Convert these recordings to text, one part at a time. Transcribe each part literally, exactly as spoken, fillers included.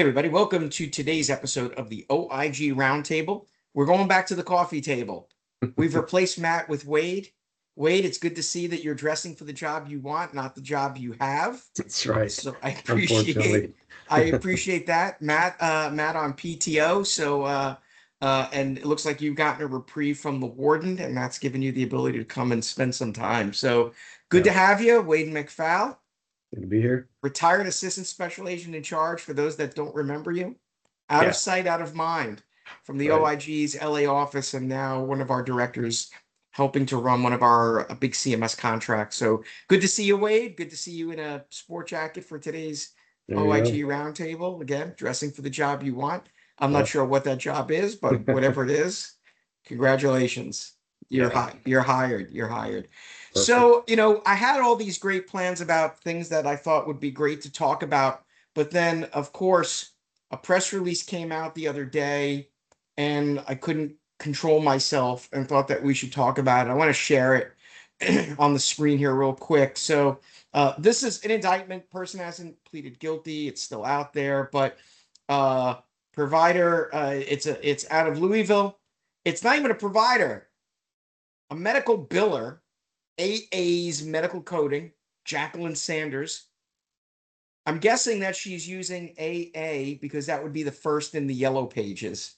everybody, welcome to today's episode of the O I G Roundtable. We're going back to the coffee table. We've replaced Matt with Wade. Wade, it's good to see that you're dressing for the job you want, not the job you have. That's right. So I appreciate I appreciate that. Matt, uh, Matt on P T O. So uh, uh, and it looks like you've gotten a reprieve from the warden, and that's given you the ability to come and spend some time. So good Yeah. to have you, Wade McFall. Good to be here. Retired assistant special agent in charge for those that don't remember you. Out Yeah. of sight, out of mind from the Right. O I G's L A office, and now one of our directors helping to run one of our uh, big C M S contracts. So good to see you, Wade. Good to see you in a sport jacket for today's There you O I go. G roundtable. Again, dressing for the job you want. I'm Yeah. not sure what that job is, but whatever it is, congratulations. You're Yeah. hi- you're hired. You're hired. Perfect. So, you know, I had all these great plans about things that I thought would be great to talk about. But then, of course, a press release came out the other day and I couldn't control myself and thought that we should talk about it. I want to share it on the screen here real quick. So, uh, this is an indictment. Person hasn't pleaded guilty. It's still out there, but uh, provider, uh, it's a it's out of Louisville. It's not even a provider, a medical biller. A A's medical coding, Jacqueline Sanders. I'm guessing that she's using A A because that would be the first in the yellow pages.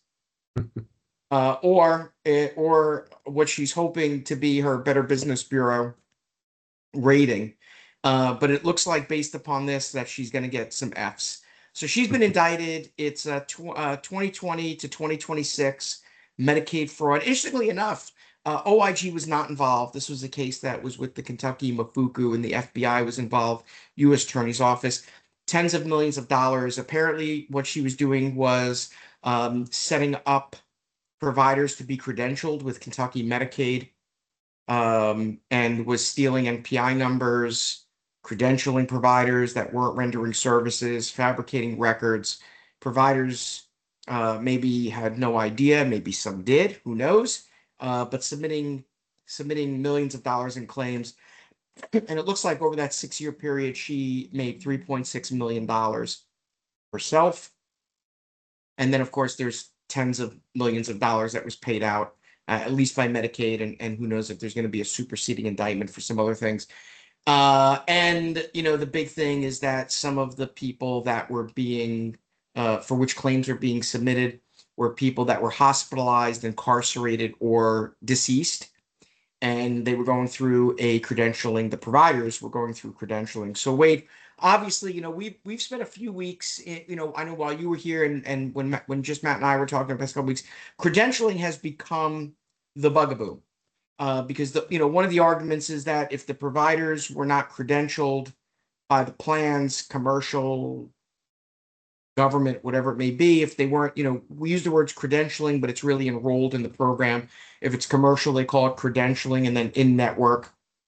uh, or, uh, or what she's hoping to be her Better Business Bureau rating. Uh, but it looks like based upon this that she's going to get some F's. So she's been indicted. It's uh, tw- uh, twenty twenty to twenty twenty-six Medicaid fraud. Interestingly enough, uh, O I G was not involved. This was a case that was with the Kentucky Mafuku, and the F B I was involved, U S Attorney's Office, tens of millions of dollars. Apparently, what she was doing was um, setting up providers to be credentialed with Kentucky Medicaid, um, and was stealing N P I numbers, credentialing providers that weren't rendering services, fabricating records. Providers uh, maybe had no idea, maybe some did, who knows? Uh, but submitting submitting millions of dollars in claims. And it looks like over that six-year period, she made three point six million dollars herself. And then, of course, there's tens of millions of dollars that was paid out, uh, at least by Medicaid, and, and who knows if there's going to be a superseding indictment for some other things. Uh, and, you know, the big thing is that some of the people that were being, uh, for which claims are being submitted, were people that were hospitalized, incarcerated, or deceased. And they were going through a credentialing, the providers were going through credentialing. So, Wade, obviously, you know, we've we've spent a few weeks, in, you know, I know while you were here and and when when just Matt and I were talking the past couple weeks, credentialing has become the bugaboo. Uh, because the you know one of the arguments is that if the providers were not credentialed by the plans, commercial, government, whatever it may be, if they weren't, you know, we use the words credentialing, but it's really enrolled in the program. If it's commercial, they call it credentialing, and then in network,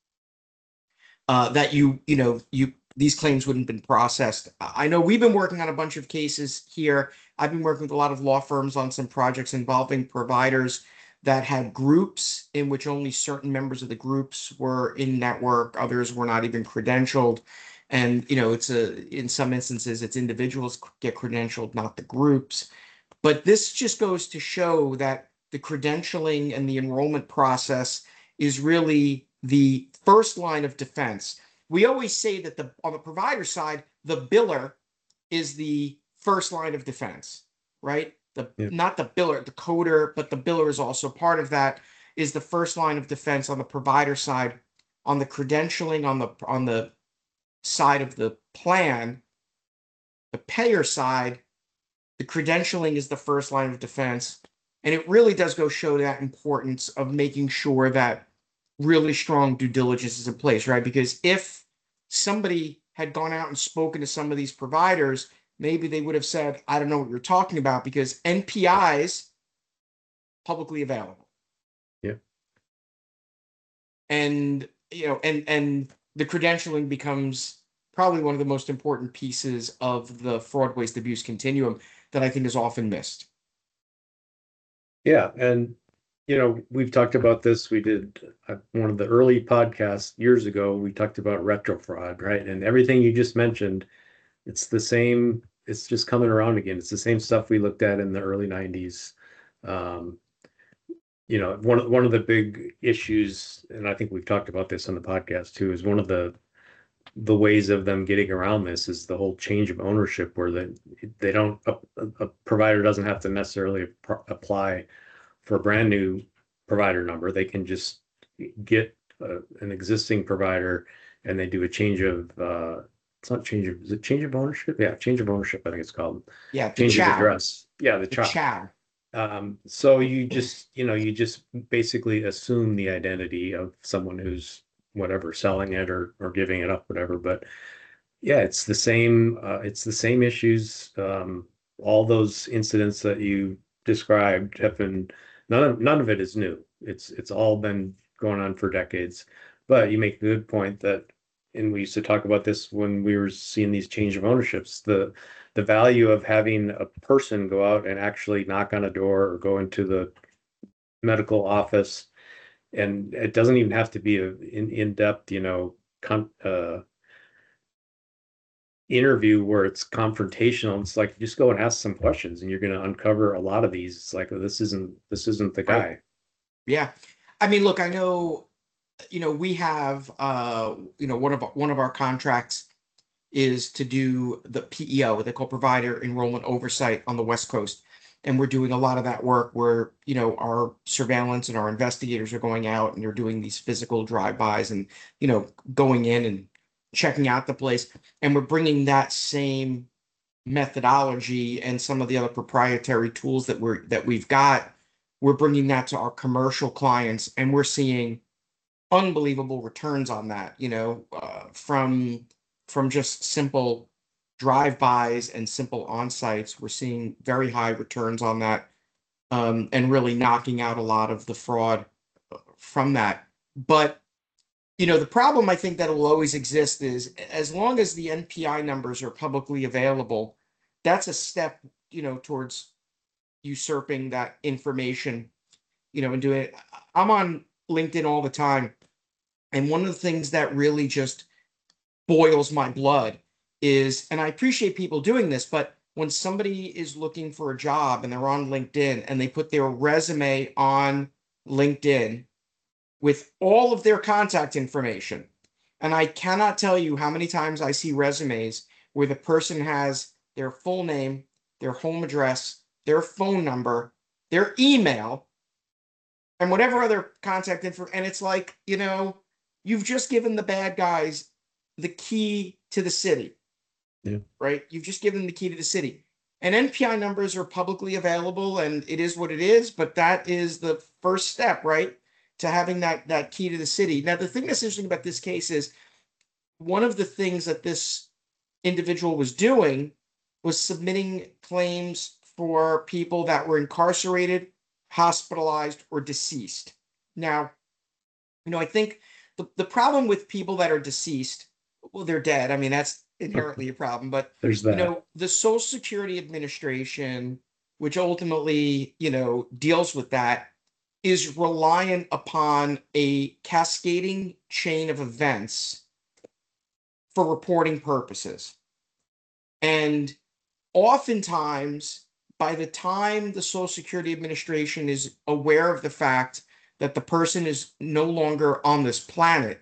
uh, that you, you know, you these claims wouldn't have been processed. I know we've been working on a bunch of cases here. I've been working with a lot of law firms on some projects involving providers that had groups in which only certain members of the groups were in network, others were not even credentialed. And, you know, it's a, in some instances, it's individuals get credentialed, not the groups. But this just goes to show that the credentialing and the enrollment process is really the first line of defense. We always say that the on the provider side, the biller is the first line of defense, right? The Yeah. Not the biller, the coder, but the biller is also part of that, is the first line of defense on the provider side. On the credentialing, on the on the side of the plan, the payer side, the credentialing is the first line of defense. And it really does go show that importance of making sure that really strong due diligence is in place, right? Because if somebody had gone out and spoken to some of these providers, maybe they would have said, I don't know what you're talking about, because N P Is publicly available. Yeah. And, you know, and and the credentialing becomes probably one of the most important pieces of the fraud, waste, abuse continuum that I think is often missed. Yeah. And, you know, we've talked about this. We did uh, one of the early podcasts years ago. We talked about retro fraud, right? And everything you just mentioned, it's the same it's just coming around again. It's the same stuff we looked at in the early nineties. Um, you know, one of one of the big issues, and I think we've talked about this on the podcast too, is one of the the ways of them getting around this is the whole change of ownership, where they they don't a, a provider doesn't have to necessarily pr- apply for a brand new provider number. They can just get uh, an existing provider, and they do a change of uh, it's not change of is it change of ownership? Yeah, change of ownership. I think it's called Yeah, the change of chow, address. Yeah, the the chop. chow. Um, so you just, you know, you just basically assume the identity of someone who's whatever selling it or or giving it up, whatever. But yeah, it's the same. Uh, it's the same issues. Um, all those incidents that you described have been none of none of it is new. It's it's all been going on for decades. But you make a good point that, and we used to talk about this when we were seeing these change of ownerships. The the value of having a person go out and actually knock on a door or go into the medical office, and it doesn't even have to be a in in depth, you know, con uh interview where it's confrontational. It's like just go and ask some questions and you're going to uncover a lot of these. It's like, oh, this isn't this isn't the Right. guy. Yeah. I mean, look, I know, you know, we have, uh, you know, one of one of our contracts is to do the P E O, what they call provider enrollment oversight on the West Coast. And we're doing a lot of that work where, you know, our surveillance and our investigators are going out and they're doing these physical drive-bys and, you know, going in and checking out the place. And we're bringing that same methodology and some of the other proprietary tools that we're that we've got. We're bringing that to our commercial clients, and we're seeing unbelievable returns on that, you know, uh, from from just simple drive-bys and simple on-sites. We're seeing very high returns on that, um, and really knocking out a lot of the fraud uh, from that. But you know, the problem I think that will always exist is as long as the N P I numbers are publicly available, that's a step, you know, towards usurping that information, you know, and doing it. I'm on LinkedIn all the time. And one of the things that really just boils my blood is, and I appreciate people doing this, but when somebody is looking for a job and they're on LinkedIn and they put their resume on LinkedIn with all of their contact information, and I cannot tell you how many times I see resumes where the person has their full name, their home address, their phone number, their email, and whatever other contact info. And it's like, you know, you've just given the bad guys the key to the city, Yeah. right? You've just given them the key to the city. And N P I numbers are publicly available and it is what it is, but that is the first step, right? To having that that key to the city. Now, the thing that's interesting about this case is one of the things that this individual was doing was submitting claims for people that were incarcerated, hospitalized, or deceased. Now, you know, I think the, the problem with people that are deceased, well, they're dead. I mean, that's inherently a problem. But, There's you that. know, the Social Security Administration, which ultimately, you know, deals with that, is reliant upon a cascading chain of events for reporting purposes. And oftentimes, by the time the Social Security Administration is aware of the fact that the person is no longer on this planet,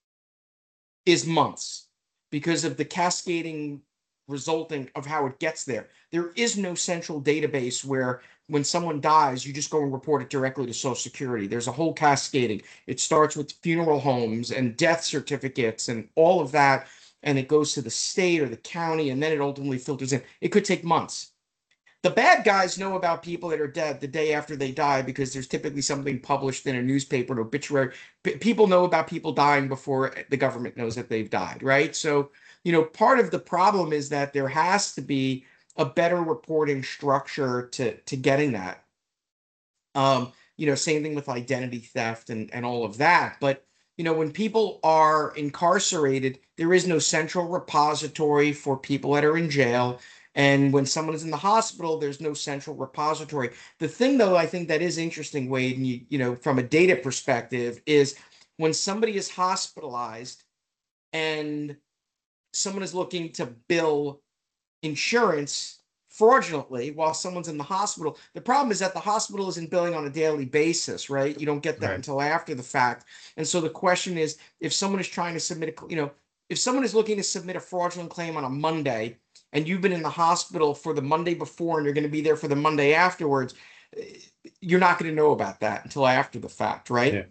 is months because of the cascading resulting of how it gets there. There is no central database where when someone dies, you just go and report it directly to Social Security. There's a whole cascading. It starts with funeral homes and death certificates and all of that, and it goes to the state or the county, and then it ultimately filters in. It could take months. The bad guys know about people that are dead the day after they die because there's typically something published in a newspaper, an obituary. P- people know about people dying before the government knows that they've died, right? So, you know, part of the problem is that there has to be a better reporting structure to to getting that. Um, you know, same thing with identity theft and and all of that. But you know, when people are incarcerated, there is no central repository for people that are in jail. And when someone is in the hospital, there's no central repository. The thing, though, I think that is interesting, Wade, and you, you know, from a data perspective, is when somebody is hospitalized and someone is looking to bill insurance fraudulently while someone's in the hospital. The problem is that the hospital isn't billing on a daily basis, right? You don't get that Right. until after the fact. And so the question is, if someone is trying to submit a, you know, if someone is looking to submit a fraudulent claim on a Monday and you've been in the hospital for the Monday before and you're going to be there for the Monday afterwards, you're not going to know about that until after the fact, right? Yeah.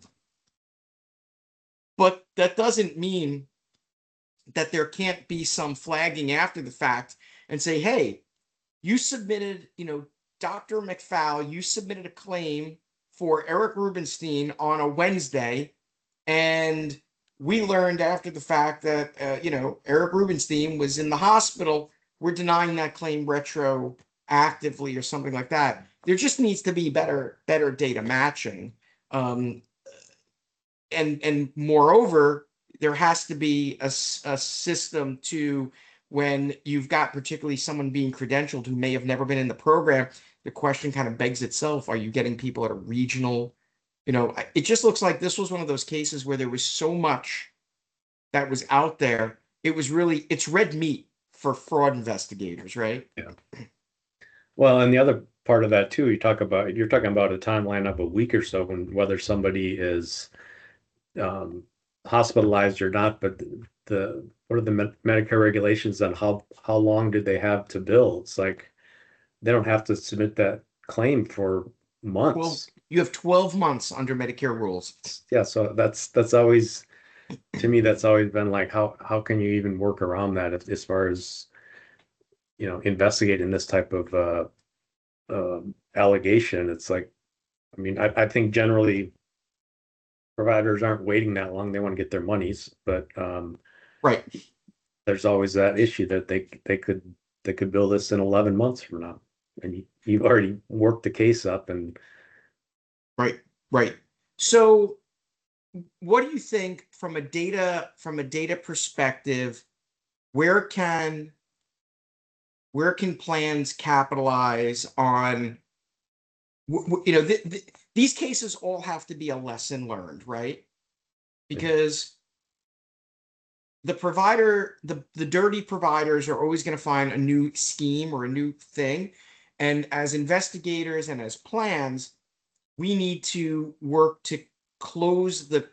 But that doesn't mean that there can't be some flagging after the fact and say, hey, you submitted, you know, Doctor McFall, you submitted a claim for Eric Rubenstein on a Wednesday, and we learned after the fact that, uh, you know, Eric Rubenstein was in the hospital. We're denying that claim retroactively or something like that. There just needs to be better, better data matching. Um, and, and moreover, there has to be a, a system to when you've got particularly someone being credentialed who may have never been in the program. The question kind of begs itself, are you getting people at a regional, you know, it just looks like this was one of those cases where there was so much that was out there. It was really, it's red meat for fraud investigators, right? Yeah. Well, and the other part of that too, you talk about, you're talking about a timeline of a week or so when whether somebody is um, hospitalized or not, but the, what are the Med- Medicare regulations on how, how long did they have to bill? It's like, they don't have to submit that claim for Well, months. you have twelve months under Medicare rules. Yeah, so that's, that's always, to me, that's always been like, how, how can you even work around that as, as far as, you know, investigating this type of, uh, uh, allegation? It's like, I mean, I, I think generally providers aren't waiting that long. They want to get their monies, but, um, Right. there's always that issue that they, they could, they could bill this in eleven months from now. And you, you've already worked the case up and. Right. Right. So what do you think from a data from a data perspective, where can where can plans capitalize on you know th- th- these cases all have to be a lesson learned, right? Because the provider the the dirty providers are always going to find a new scheme or a new thing, and as investigators and as plans we need to work to close the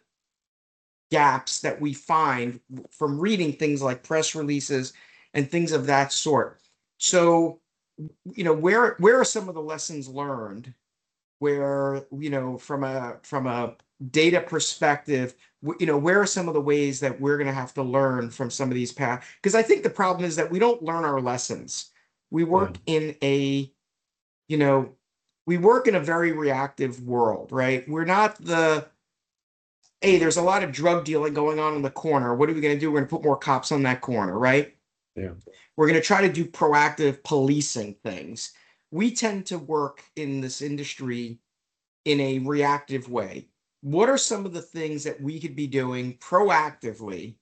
gaps that we find from reading things like press releases and things of that sort. So, you know, where where are some of the lessons learned where, you know, from a from a data perspective, you know, where are some of the ways that we're going to have to learn from some of these paths? Because I think the problem is that we don't learn our lessons. We work Yeah. in a, you know, we work in a very reactive world, right? We're not the hey, there's a lot of drug dealing going on in the corner. What are we going to do? We're going to put more cops on that corner, right? Yeah. We're going to try to do proactive policing things. We tend to work in this industry in a reactive way. What are some of the things that we could be doing proactively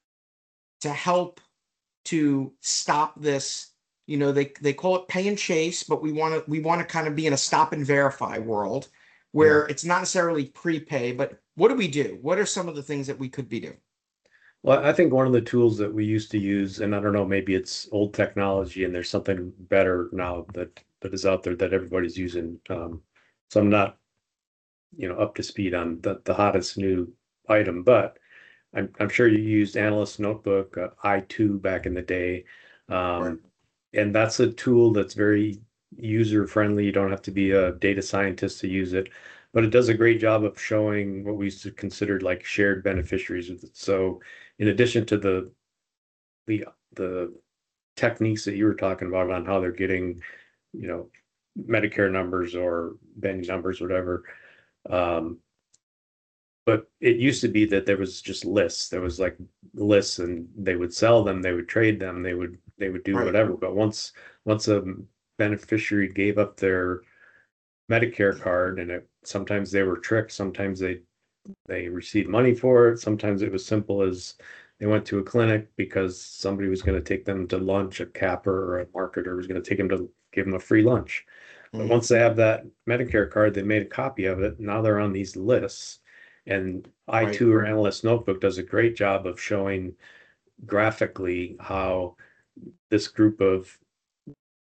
to help to stop this? You know, they they call it pay and chase, but we want to we want to kind of be in a stop and verify world Yeah. where it's not necessarily prepay, but what do we do? What are some of the things that we could be doing? Well, I think one of the tools that we used to use, and I don't know, maybe it's old technology and there's something better now that that is out there that everybody's using. Um, so I'm not, you know, up to speed on the, the hottest new item, but I'm I'm sure you used Analyst Notebook, uh, I two back in the day. Right. Um, and that's a tool that's very user friendly. You don't have to be a data scientist to use it, but it does a great job of showing what we used to consider like shared beneficiaries with it. So in addition to the the the techniques that you were talking about on how they're getting, you know, Medicare numbers or Benny numbers, whatever. Um, but it used to be that there was just lists. There was like lists, and they would sell them, they would trade them, they would they would do Right. whatever. But once once a beneficiary gave up their Medicare card, and it sometimes they were tricked, sometimes they they received money for it, sometimes it was simple as they went to a clinic because somebody was going to take them to lunch, a capper or a marketer was going to take them to give them a free lunch. But Mhm. once they have that Medicare card, they made a copy of it. Now they're on these lists. And Right. I two or Analyst Notebook does a great job of showing graphically how this group of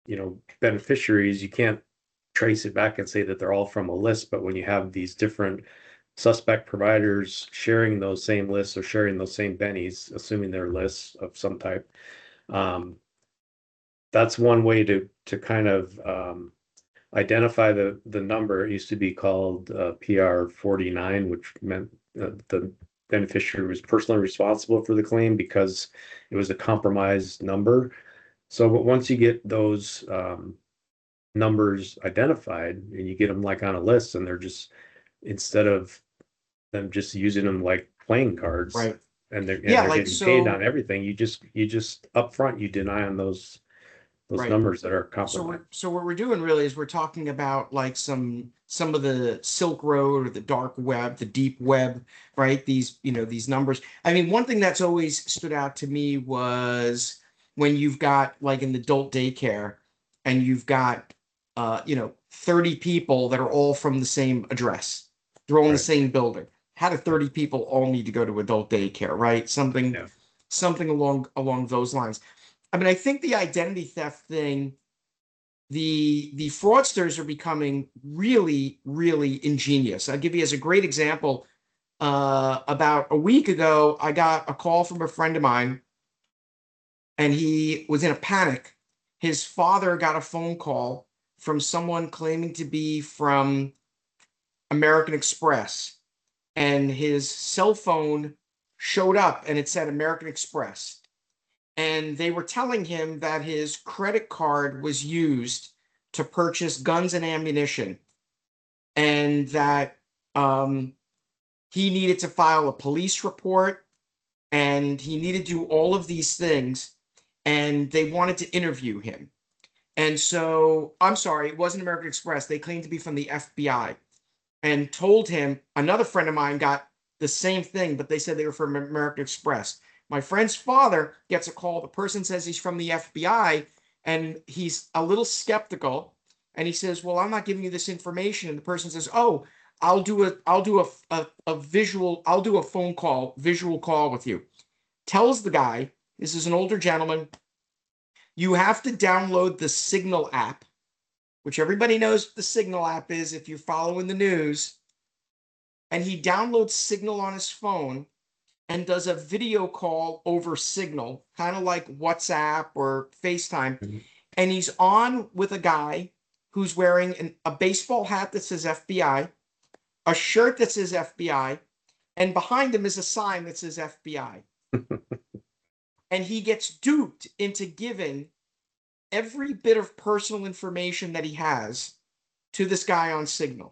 you know, beneficiaries, you can't trace it back and say that they're all from a list. But when you have these different suspect providers sharing those same lists or sharing those same bennies, assuming they're lists of some type, um, that's one way to to kind of um, identify the the number. It used to be called uh, P R forty-nine, which meant uh, the beneficiary was personally responsible for the claim because it was a compromised number. So, but once you get those um, numbers identified and you get them like on a list, and they're just, instead of them just using them like playing cards, Right. and they're and Yeah, they're like getting paid on so everything, you just you just upfront you deny on those those right. numbers that are So compromised. we're so what we're doing really is we're talking about like some some of the Silk Road or the dark web, the deep web, right? These, you know, these numbers. I mean, one thing that's always stood out to me was when you've got like an adult daycare and you've got uh, you know, thirty people that are all from the same address. They're all in the Right. same building. How do Yeah. thirty people all need to go to adult daycare, right? Something Yeah. something along along those lines. I mean, I think the identity theft thing, the the fraudsters are becoming really, really ingenious. I'll give you as a great example. Uh, about a week ago, I got a call from a friend of mine, and he was in a panic. His father got a phone call from someone claiming to be from American Express, and his cell phone showed up and it said American Express. And they were telling him that his credit card was used to purchase guns and ammunition, and that um, he needed to file a police report, and he needed to do all of these things, and they wanted to interview him. And so, I'm sorry, it wasn't American Express. They claimed to be from the F B I and told him. Another friend of mine got the same thing, but they said they were from American Express. My friend's father gets a call. The person says he's from the F B I, and he's a little skeptical. And he says, "Well, I'm not giving you this information." And the person says, "Oh, I'll do a, I'll do a, a, a visual, I'll do a phone call, visual call with you." Tells the guy, this is an older gentleman, you have to download the Signal app, which everybody knows what the Signal app is if you're following the news. And he downloads Signal on his phone and does a video call over Signal, kind of like WhatsApp or FaceTime. Mhm. And he's on with a guy who's wearing an, a baseball hat that says F B I, a shirt that says F B I, and behind him is a sign that says F B I. And he gets duped into giving every bit of personal information that he has to this guy on Signal.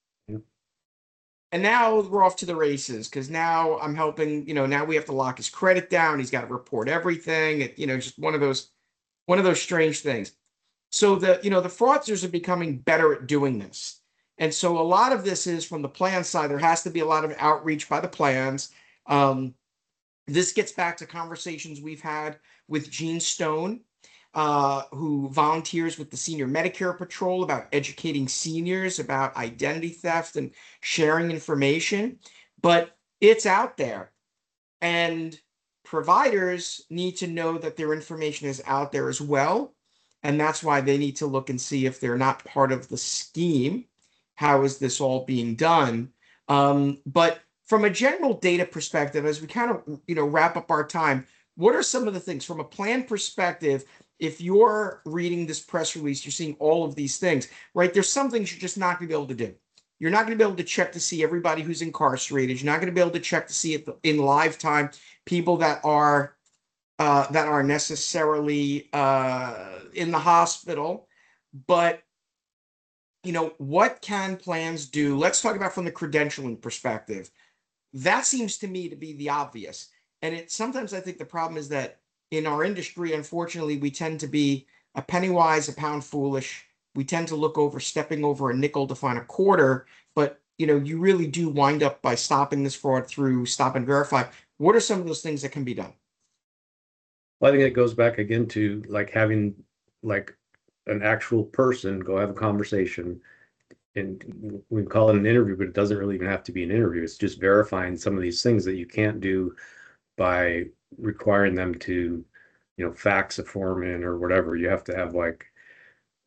And now we're off to the races because now I'm helping, you know, now we have to lock his credit down. He's got to report everything. It, you know, just one of those, one of those strange things. So the, you know, the fraudsters are becoming better at doing this. And so a lot of this is from the plan side. There has to be a lot of outreach by the plans. Um, this gets back to conversations we've had with Gene Stone, uh, who volunteers with the Senior Medicare Patrol about educating seniors about identity theft and sharing information. But it's out there, and providers need to know that their information is out there as well. And that's why they need to look and see if they're not part of the scheme. How is this all being done? Um, but from a general data perspective, as we kind of, you know, wrap up our time, what are some of the things from a plan perspective? If you're reading this press release, you're seeing all of these things, right? There's some things you're just not going to be able to do. You're not going to be able to check to see everybody who's incarcerated. You're not going to be able to check to see it in live time people that are uh, that are necessarily uh, in the hospital. But you know, what can plans do? Let's talk about from the credentialing perspective. That seems to me to be the obvious. And it sometimes I think the problem is that in our industry, unfortunately, we tend to be a penny wise, a pound foolish. We tend to look over stepping over a nickel to find a quarter. But you know, you really do wind up by stopping this fraud through stop and verify. What are some of those things that can be done? Well, I think it goes back again to like having like an actual person go have a conversation, and we call it an interview, but it doesn't really even have to be an interview. It's just verifying some of these things that you can't do by requiring them to, you know, fax a form in or whatever. You have to have like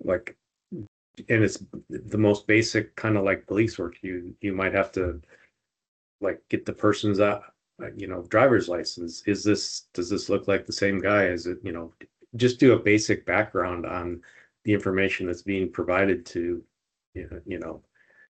like, and it's the most basic kind of like police work. You you might have to like get the person's uh, you know, driver's license. Is this, does this look like the same guy? Is it, you know, just do a basic background on the information that's being provided to, you know, you know,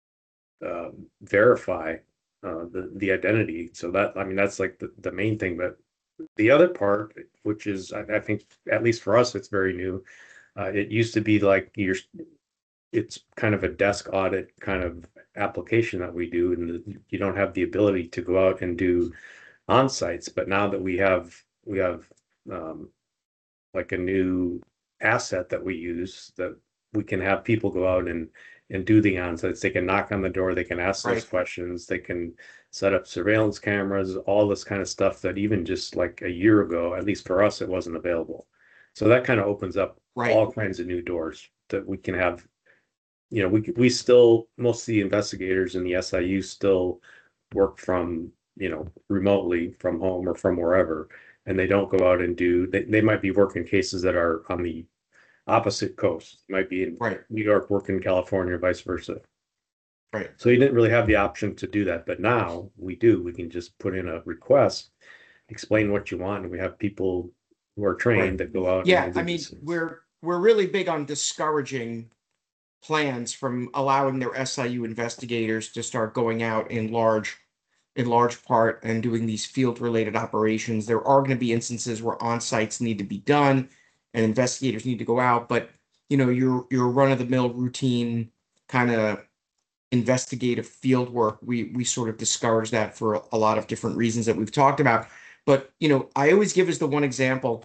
um, verify uh, the the identity. So that, I mean, that's like the, the main thing. But the other part, which is I, I think at least for us, it's very new. Uh, it used to be like you're, it's kind of a desk audit kind of application that we do, and you don't have the ability to go out and do on sites. But now that we have we have um, like a new asset that we use, that we can have people go out and and do the on sites. They can knock on the door, they can ask those Right. questions, they can set up surveillance cameras, all this kind of stuff that even just like a year ago, at least for us, it wasn't available. So that kind of opens up Right. all kinds of new doors that we can have. You know, we we still, most of the investigators in the S I U still work from, you know, remotely from home or from wherever, and they don't go out and do, they, they might be working cases that are on the opposite coast. Might be in Right. New York, working in California, vice versa. Right. So you didn't really have the option to do that, but now we do. We can just put in a request, explain what you want, and we have people who are Right. trained that go out and Yeah. will I do mean, these things. we're we're really big on discouraging plans from allowing their S I U investigators to start going out in large in large part and doing these field related operations. There are going to be instances where on sites need to be done and investigators need to go out, but you know, your your run of the mill routine kind of investigative field work, we we sort of discourage that for a, a lot of different reasons that we've talked about. But you know, I always give as the one example,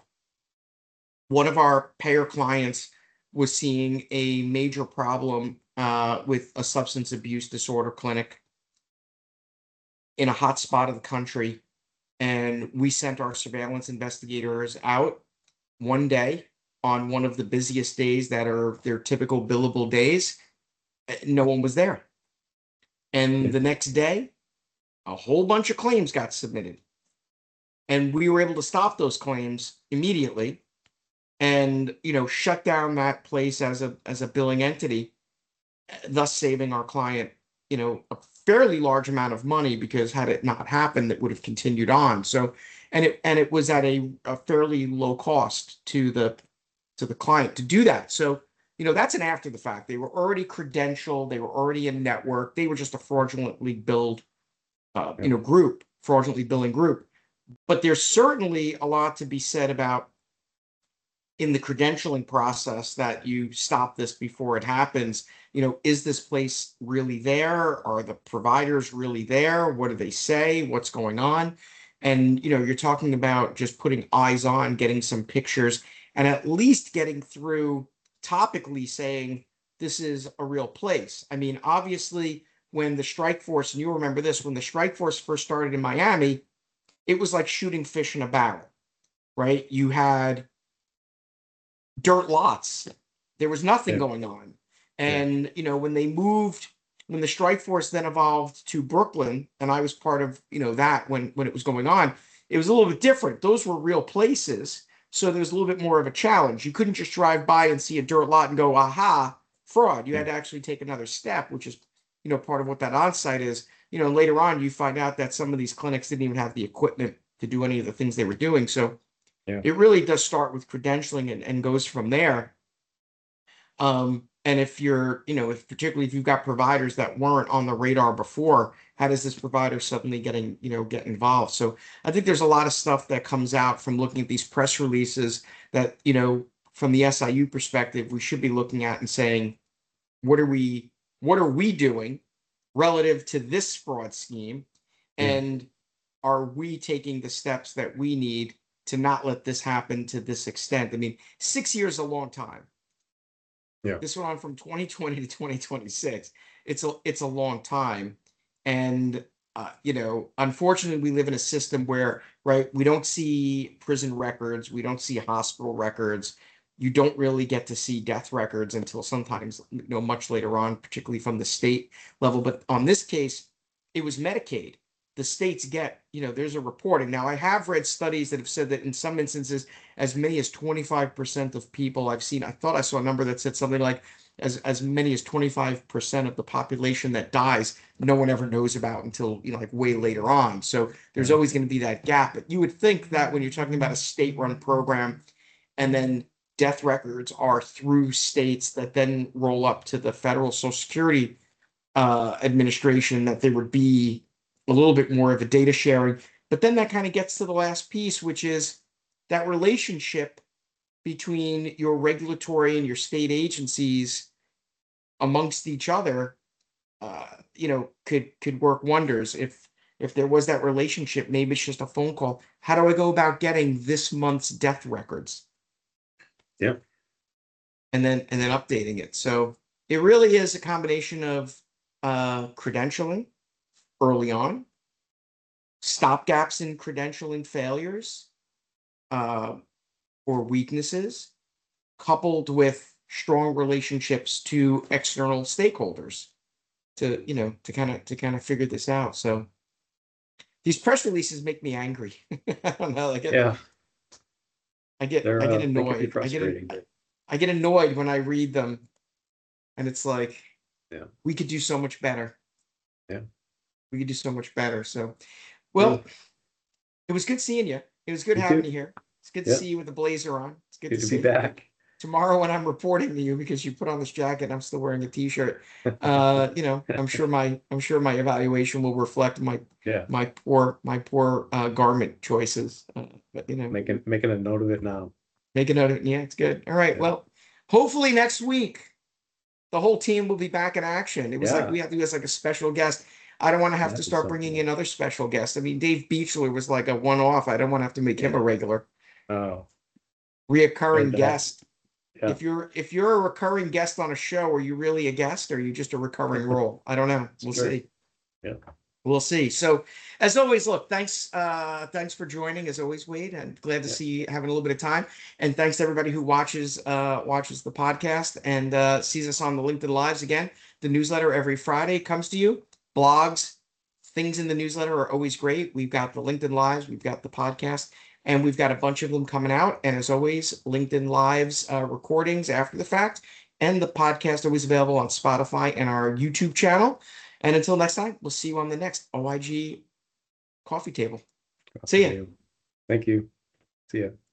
one of our payer clients was seeing a major problem uh, with a substance abuse disorder clinic in a hot spot of the country. And we sent our surveillance investigators out one day on one of the busiest days that are their typical billable days. eh, No one was there. And Yeah. the next day, a whole bunch of claims got submitted. And we were able to stop those claims immediately and you know shut down that place as a as a billing entity, thus saving our client, you know, a fairly large amount of money, because had it not happened, it would have continued on. So, and it and it was at a, a fairly low cost to the to the client to do that. So, you know, that's an after the fact. They were already credentialed, they were already in network, they were just a fraudulently billed, uh, Yeah. you know, group, fraudulently billing group. But there's certainly a lot to be said about in the credentialing process that you stop this before it happens. You know, is this place really there? Are the providers really there? What do they say? What's going on? And you know, you're talking about just putting eyes on, getting some pictures, and at least getting through topically saying this is a real place. I mean, obviously, when the strike force, and you remember this, when the strike force first started in Miami, it was like shooting fish in a barrel, right? You had dirt lots. There was nothing Yeah. going on. Yeah. And, you know, when they moved, when the strike force then evolved to Brooklyn, and I was part of, you know, that when when it was going on, it was a little bit different. Those were real places. So there was a little bit more of a challenge. You couldn't just drive by and see a dirt lot and go, aha, fraud. You Yeah. had to actually take another step, which is, you know, part of what that on-site is. You know, later on, you find out that some of these clinics didn't even have the equipment to do any of the things they were doing. So Yeah. it really does start with credentialing and, and goes from there. Um, and if you're, you know, if particularly if you've got providers that weren't on the radar before, how does this provider suddenly getting, you know, get involved? So I think there's a lot of stuff that comes out from looking at these press releases that, you know, from the S I U perspective, we should be looking at and saying, what are we, what are we doing relative to this fraud scheme? Yeah. And are we taking the steps that we need to not let this happen to this extent? I mean, six years is a long time. Yeah. This went on from twenty twenty to twenty twenty-six. It's a it's a long time, and uh, you know, unfortunately, we live in a system where, right, we don't see prison records, we don't see hospital records. You don't really get to see death records until sometimes, you know, much later on, particularly from the state level. But on this case, it was Medicaid. the states get, you know, there's a reporting. Now, I have read studies that have said that in some instances, as many as twenty-five percent of people I've seen, I thought I saw a number that said something like as, as many as twenty-five percent of the population that dies, no one ever knows about until, you know, like way later on. So there's Yeah. always going to be that gap. But you would think that when you're talking about a state-run program, and then death records are through states that then roll up to the federal Social Security uh, administration, that there would be a little bit more of a data sharing. But then that kind of gets to the last piece, which is that relationship between your regulatory and your state agencies amongst each other, uh, you know, could could work wonders. If if there was that relationship, maybe it's just a phone call. How do I go about getting this month's death records? Yeah. And then and then updating it. So it really is a combination of uh, credentialing early on, stopgaps in credentialing failures uh, or weaknesses, coupled with strong relationships to external stakeholders to, you know, to kind of to kind of figure this out. So these press releases make me angry. I don't know. I get, Yeah. I get, They're I get uh, they can be annoyed. I get, frustrating. I get annoyed when I read them, and it's like, Yeah. we could do so much better. Yeah. We could do so much better. So, well, Yeah. it was good seeing you. It was good You having too. you here. It's good to Yeah. see you with the blazer on. It's good Good to to see be you. back. Tomorrow when I'm reporting to you because you put on this jacket, I'm still wearing a t-shirt. Uh, you know, I'm sure my I'm sure my evaluation will reflect my Yeah. my poor my poor uh, garment choices. Uh, but you know, Making making a note of it now. make a note of it. Yeah, it's good. All right. Yeah. Well, hopefully next week the whole team will be back in action. It was like Yeah. we have to do as like a special guest. I don't want to have That'd to be start something. bringing in other special guests. I mean, Dave Beechler was like a one-off. I don't want to have to make him a Yeah. regular, Oh, reoccurring heard that. guest. Yeah. If you're if you're a recurring guest on a show, are you really a guest or are you just a recurring role? I don't know. We'll Sure. see. Yeah. We'll see. So as always, look, thanks, uh, thanks for joining as always, Wade, and glad to Yeah. see you having a little bit of time. And thanks to everybody who watches uh watches the podcast and uh sees us on the LinkedIn Lives again. The newsletter every Friday comes to you. Blogs, things in the newsletter are always great. We've got the LinkedIn Lives, we've got the podcast, and we've got a bunch of them coming out. And as always, LinkedIn Lives uh, recordings after the fact, and the podcast always available on Spotify and our YouTube channel. And until next time, we'll see you on the next O I G coffee table. See ya. Thank you. See ya.